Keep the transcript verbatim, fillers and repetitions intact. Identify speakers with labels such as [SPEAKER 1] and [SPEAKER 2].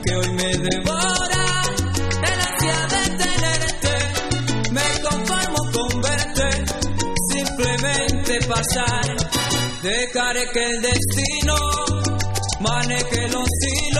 [SPEAKER 1] que hoy me devora el ansia de tenerte. Me conformo con verte, simplemente pasar. Dejaré que el destino maneje los hilos